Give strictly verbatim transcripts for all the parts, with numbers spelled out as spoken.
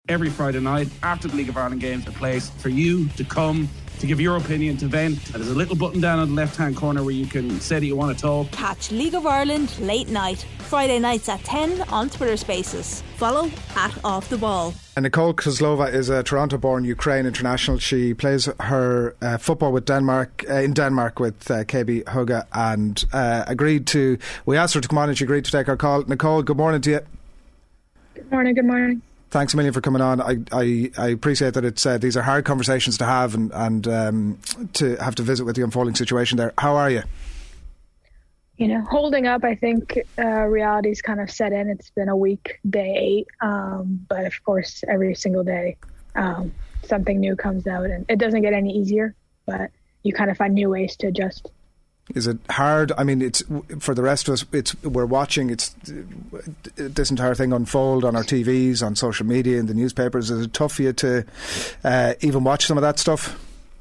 every Friday night after the League of Ireland games, a place for you to come to give your opinion, to vent. And there's a little button down in the left hand corner where you can say that you want to talk. Catch League of Ireland late night, Friday nights at ten on Twitter Spaces. Follow at Off the Ball. And Nicole Kozlova is a Toronto-born Ukraine international. She plays her uh, football with Denmark uh, in Denmark with uh, K B Huga, and uh, agreed to. We asked her to come on, and she agreed to take our call. Nicole, good morning to you. Good morning. Good morning. Thanks a million for coming on. I I, I appreciate that it's uh, these are hard conversations to have, and and um, to have to visit with the unfolding situation there. How are you? You know, holding up. I think uh, reality's kind of set in. It's been a week, day eight, um, but of course, every single day, um, something new comes out, and it doesn't get any easier. But you kind of find new ways to adjust. Is it hard? I mean, it's for the rest of us. It's we're watching. It's this entire thing unfold on our T Vs, on social media, in the newspapers. Is it tough for you to uh, even watch some of that stuff?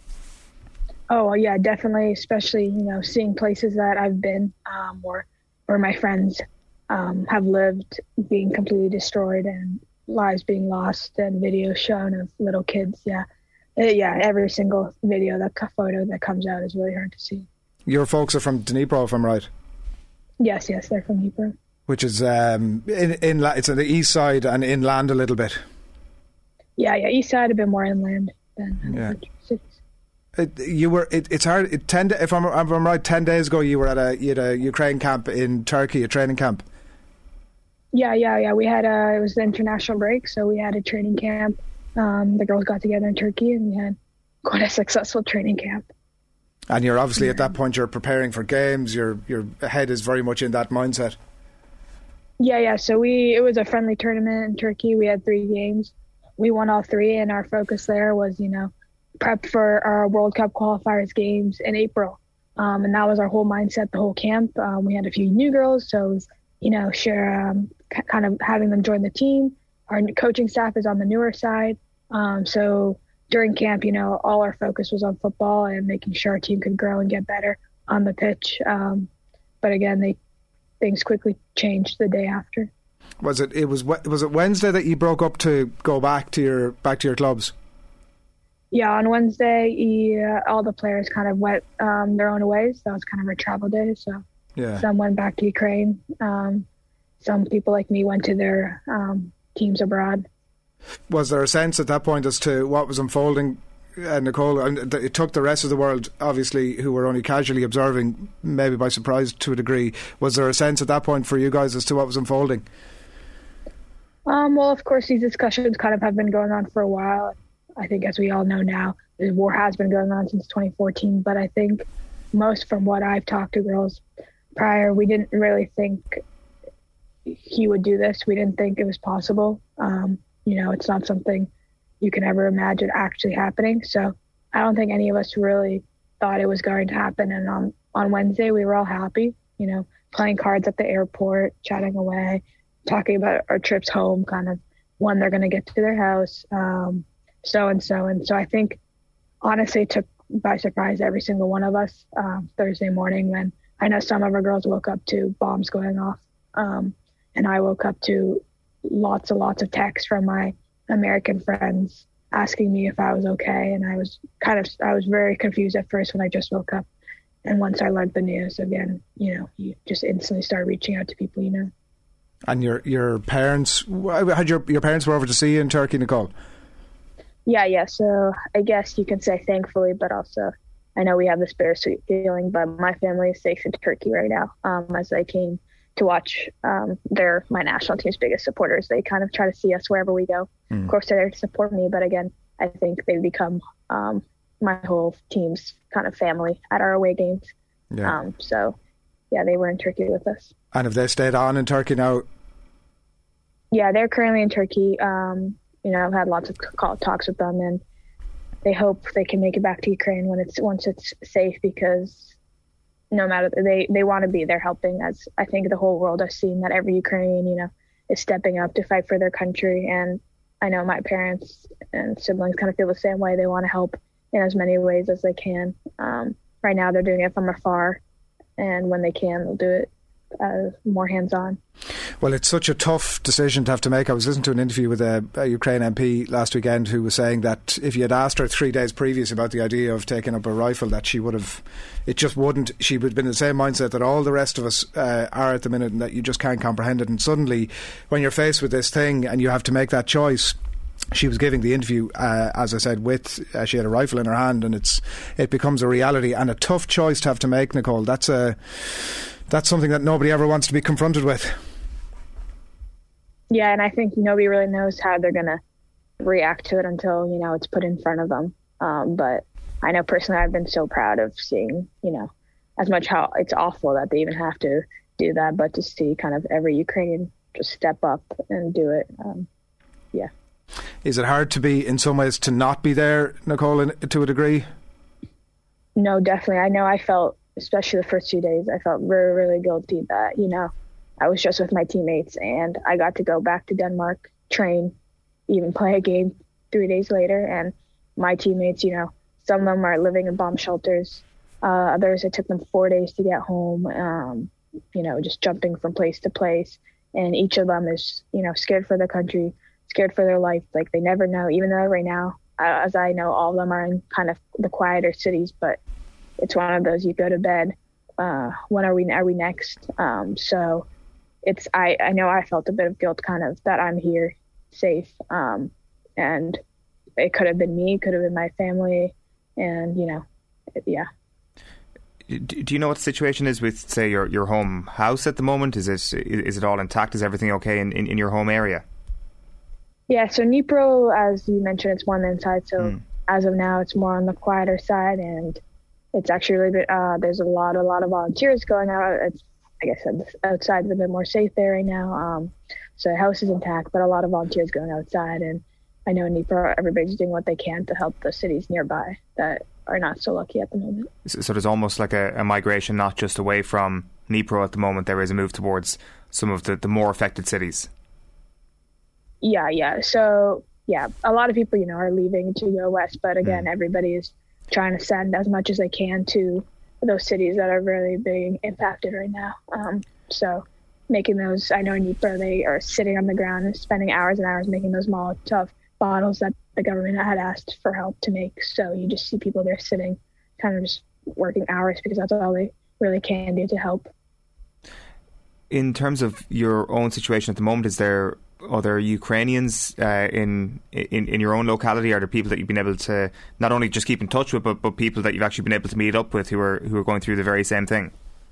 Oh yeah, definitely. Especially you know, seeing places that I've been, um, or or my friends um, have lived, being completely destroyed, and lives being lost, and videos shown of little kids. Yeah, uh, yeah. Every single video, that photo that comes out is really hard to see. Your folks are from Dnipro, if I'm right. Yes, yes, they're from Dnipro. Which is um, in in it's on the east side and inland a little bit. Yeah, yeah, east side a bit more inland than yeah. cities. It, you were. It, it's hard. It, ten. If I'm, if I'm right, ten days ago you were at a you had a Ukraine camp in Turkey, a training camp. Yeah, yeah, yeah. We had a. It was the international break, so we had a training camp. Um, the girls got together in Turkey, and we had quite a successful training camp. And you're obviously at that point you're preparing for games. Your your head is very much in that mindset. Yeah, yeah. So we it was a friendly tournament in Turkey. We had three games. We won all three, and our focus there was you know prep for our World Cup qualifiers games in April. Um, and that was our whole mindset, the whole camp. Um, we had a few new girls, so it was, you know share um, c- kind of having them join the team. Our coaching staff is on the newer side, um, so. During camp, you know, all our focus was on football and making sure our team could grow and get better on the pitch. Um, but again, they things quickly changed the day after. Was it? It was. Was it Wednesday that you broke up to go back to your back to your clubs? Yeah, on Wednesday, yeah, all the players kind of went um, their own ways. That was kind of our travel day. So yeah. Some went back to Ukraine. Um, some people like me went to their um, teams abroad. Was there a sense at that point as to what was unfolding, uh, Nicole? And it took the rest of the world, obviously, who were only casually observing, maybe by surprise to a degree. Was there a sense at that point for you guys as to what was unfolding? Um, well, of course, these discussions kind of have been going on for a while. I think, as we all know now, the war has been going on since twenty fourteen. But I think most from what I've talked to girls prior, we didn't really think he would do this. We didn't think it was possible. Um, You know, it's not something you can ever imagine actually happening. So I don't think any of us really thought it was going to happen. And on, on Wednesday, we were all happy, you know, playing cards at the airport, chatting away, talking about our trips home, kind of when they're going to get to their house, um, so and so. And so I think, honestly, it took by surprise every single one of us um, Thursday morning when I know some of our girls woke up to bombs going off. Um, and I woke up to lots and lots of texts from my American friends asking me if I was okay. And I was kind of, I was very confused at first when I just woke up. And once I learned the news again, you know, you just instantly start reaching out to people, you know. And your your parents, had your your parents were over to see you in Turkey, Nicole? Yeah, yeah. So I guess you can say thankfully, but also I know we have this bittersweet feeling, but my family is safe in Turkey right now um, as they came to watch. Um, they're my national team's biggest supporters. They kind of try to see us wherever we go. Mm. Of course, they're there to support me, but again, I think they've become um, my whole team's kind of family at our away games. Yeah. Um, so, yeah, they were in Turkey with us. And have they stayed on in Turkey now? Yeah, they're currently in Turkey. Um, you know, I've had lots of call talks with them, and they hope they can make it back to Ukraine when it's once it's safe, because no matter, they, they want to be there helping, as I think the whole world has seen that every Ukrainian, you know, is stepping up to fight for their country. And I know my parents and siblings kind of feel the same way. They want to help in as many ways as they can. Um, right now they're doing it from afar, and when they can, they'll do it uh, more hands-on. Well, it's such a tough decision to have to make. I was listening to an interview with a, a Ukraine M P last weekend who was saying that if you had asked her three days previous about the idea of taking up a rifle, that she would have, it just wouldn't, she would have been in the same mindset that all the rest of us uh, are at the minute, and that you just can't comprehend it. And suddenly, when you're faced with this thing and you have to make that choice, she was giving the interview, uh, as I said, with uh, she had a rifle in her hand, and it's it becomes a reality and a tough choice to have to make, Nicole. That's a that's something that nobody ever wants to be confronted with. Yeah, and I think nobody really knows how they're going to react to it until, you know, it's put in front of them. Um, but I know personally I've been so proud of seeing, you know, as much how it's awful that they even have to do that, but to see kind of every Ukrainian just step up and do it. Um, yeah. Is it hard to be, in some ways, to not be there, Nicole, in, to a degree? No, definitely. I know I felt, especially the first few days, I felt really, really guilty that, you know, I was just with my teammates and I got to go back to Denmark, train, even play a game three days later. And my teammates, you know, some of them are living in bomb shelters. Uh, others, it took them four days to get home, um, you know, just jumping from place to place. And each of them is, you know, scared for their country, scared for their life. Like they never know, even though right now, uh, as I know, all of them are in kind of the quieter cities, but it's one of those, you go to bed, uh, when are we, are we next? Um, so it's, I, I know I felt a bit of guilt kind of that I'm here safe. Um, and it could have been me, could have been my family. And, you know, it, yeah. Do you know what the situation is with, say, your, your home house at the moment? Is it is it all intact? Is everything okay in, in, in your home area? Yeah, so Dnipro, as you mentioned, it's more on the inside. So mm. as of now, it's more on the quieter side, and it's actually really bit, uh, there's a lot, a lot of volunteers going out. It's, like I said, outside is a bit more safe there right now. Um, so the house is intact, but a lot of volunteers going outside. And I know in Dnipro, everybody's doing what they can to help the cities nearby that are not so lucky at the moment. So there's almost like a, a migration, not just away from Dnipro at the moment. There is a move towards some of the, the more affected cities. Yeah, yeah. So, yeah, a lot of people, you know, are leaving to go west. But again, mm. everybody is trying to send as much as they can to those cities that are really being impacted right now. Um, so making those, I know in Dnipro, they are sitting on the ground and spending hours and hours making those Molotov bottles that the government had asked for help to make. So you just see people there sitting, kind of just working hours because that's all they really can do to help. In terms of your own situation at the moment, is there other Ukrainians uh, in, in in your own locality? Are there people that you've been able to not only just keep in touch with, but, but people that you've actually been able to meet up with who are who are going through the very same thing?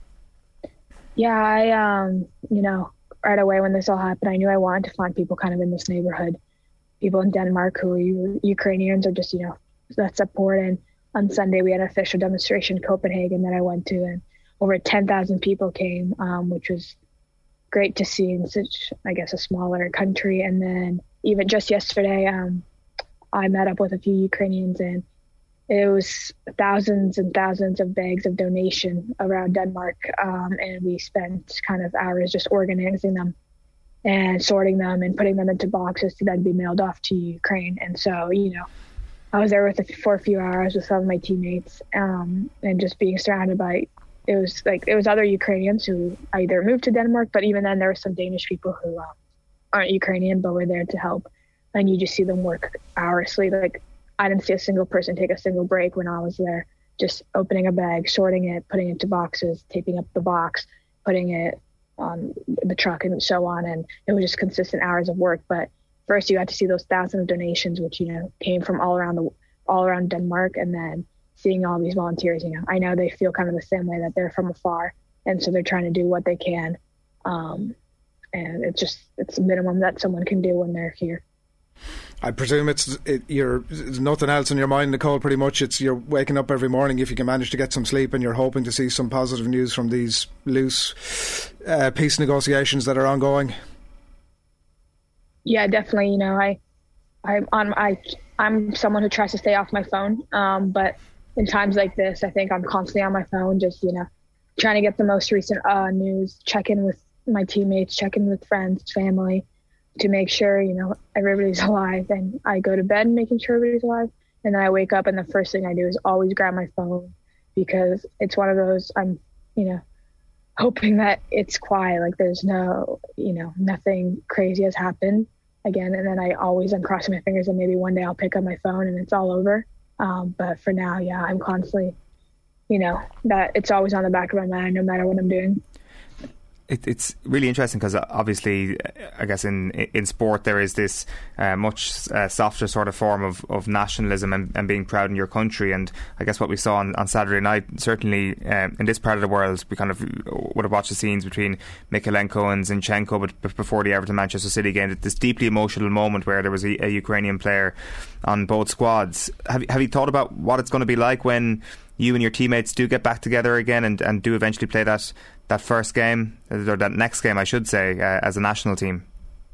Yeah, I um you know right away when this all happened, I knew I wanted to find people kind of in this neighborhood, people in Denmark who are Ukrainians or just, you know, that support. And on Sunday we had an official demonstration in Copenhagen that I went to, and over ten thousand people came, um, which was great to see in such, I guess, a smaller country. And then even just yesterday, um, I met up with a few Ukrainians, and it was thousands and thousands of bags of donation around Denmark. Um, and we spent kind of hours just organizing them and sorting them and putting them into boxes to then be mailed off to Ukraine. And so, you know, I was there with a, for a few hours with some of my teammates, um, and just being surrounded by, it was like, it was other Ukrainians who either moved to Denmark, but even then there were some Danish people who um, aren't Ukrainian, but were there to help. And you just see them work hourly. Like, I didn't see a single person take a single break when I was there, just opening a bag, sorting it, putting it into boxes, taping up the box, putting it on the truck and so on. And it was just consistent hours of work. But first you got to see those thousands of donations, which, you know, came from all around the, all around Denmark. And then seeing all these volunteers, you know, I know they feel kind of the same way, that they're from afar. And so they're trying to do what they can. Um, and it's just, it's a minimum that someone can do when they're here. I presume it's it, you're there's nothing else in your mind, Nicole. Pretty much, it's you're waking up every morning, if you can manage to get some sleep, and you're hoping to see some positive news from these loose uh, peace negotiations that are ongoing. Yeah, definitely. You know, I, I'm on I I'm someone who tries to stay off my phone, um, but in times like this, I think I'm constantly on my phone, just, you know, trying to get the most recent uh, news, check in with my teammates, check in with friends, family, to make sure, you know, everybody's alive. And I go to bed making sure everybody's alive. And then I wake up and the first thing I do is always grab my phone, because it's one of those, I'm, you know, hoping that it's quiet, like there's no, you know, nothing crazy has happened again. And then I always am crossing my fingers and maybe one day I'll pick up my phone and it's all over. Um, but for now, yeah, I'm constantly, you know, that it's always on the back of my mind, no matter what I'm doing. It, it's really interesting because obviously, I guess in in sport there is this uh, much uh, softer sort of form of, of nationalism and, and being proud in your country. And I guess what we saw on, on Saturday night, certainly um, in this part of the world, we kind of would have watched the scenes between Mykolenko and Zinchenko, but before the Everton Manchester City game, this deeply emotional moment where there was a, a Ukrainian player on both squads. Have have you thought about what it's going to be like when you and your teammates do get back together again and, and do eventually play that that first game, or that next game, I should say, uh, as a national team?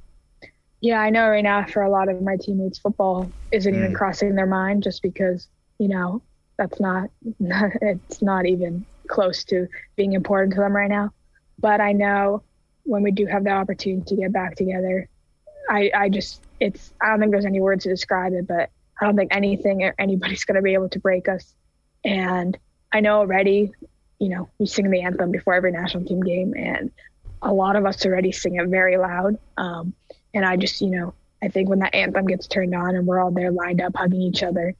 Yeah, I know right now for a lot of my teammates, football isn't mm. even crossing their mind, just because, you know, that's not, it's not even close to being important to them right now. But I know when we do have the opportunity to get back together, I, I just, it's, I don't think there's any words to describe it, but I don't think anything or anybody's going to be able to break us. And I know already, you know, we sing the anthem before every national team game, and a lot of us already sing it very loud. Um, and I just, you know, I think when that anthem gets turned on and we're all there lined up hugging each other,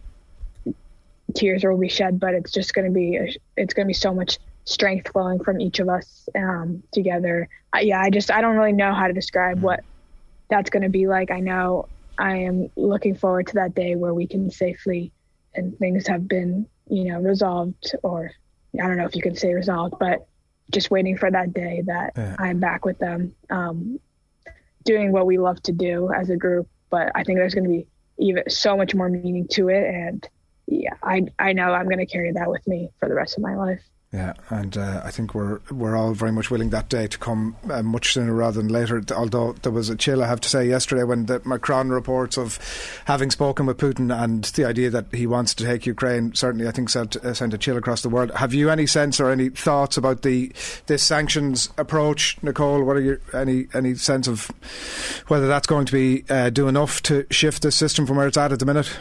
tears will be shed, but it's just going to be, a, it's going to be so much strength flowing from each of us um, together. I, yeah, I just, I don't really know how to describe what that's going to be like. I know I am looking forward to that day where we can safely, and things have been, you know, resolved, or I don't know if you can say resolved, but just waiting for that day that yeah. I'm back with them, um, doing what we love to do as a group. But I think there's going to be even so much more meaning to it. And yeah, I I know I'm going to carry that with me for the rest of my life. Yeah, and uh, I think we're we're all very much willing that day to come uh, much sooner rather than later. Although there was a chill, I have to say, yesterday when the Macron reports of having spoken with Putin and the idea that he wants to take Ukraine, certainly I think sent, uh, sent a chill across the world. Have you any sense or any thoughts about the this sanctions approach, Nicole? What are your any any sense of whether that's going to be uh, do enough to shift the system from where it's at at the minute?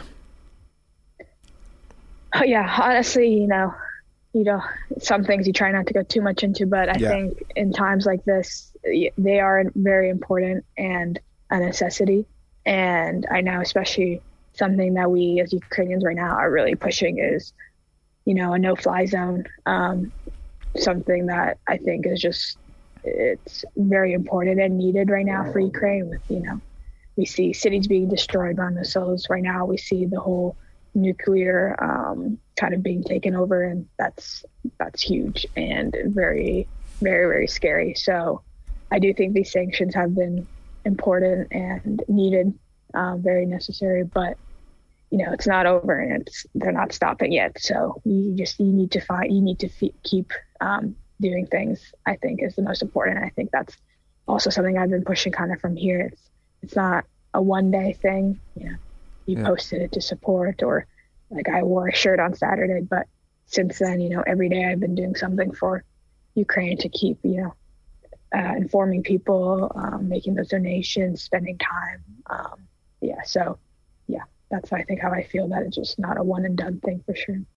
Oh, yeah, honestly, you know. You know, some things you try not to go too much into, but I yeah. think in times like this, they are very important and a necessity. And I know especially something that we as Ukrainians right now are really pushing is, you know, a no-fly zone. Um, something that I think is just, it's very important and needed right now for Ukraine. With, you know, we see cities being destroyed by missiles right now. We see the whole nuclear um, kind of being taken over, and that's that's huge and very, very, very scary. So I do think these sanctions have been important and needed, um, very necessary, but you know, it's not over and it's they're not stopping yet. So you just you need to find you need to f- keep um, doing things, I think, is the most important. And I think that's also something I've been pushing kind of from here. It's it's not a one day thing, you know. You yeah. posted it to support, or like I wore a shirt on Saturday, but since then, you know, every day I've been doing something for Ukraine to keep, you know, uh, informing people, um, making those donations, spending time. Um, yeah. So yeah, that's, I think, how I feel, that it's just not a one and done thing for sure.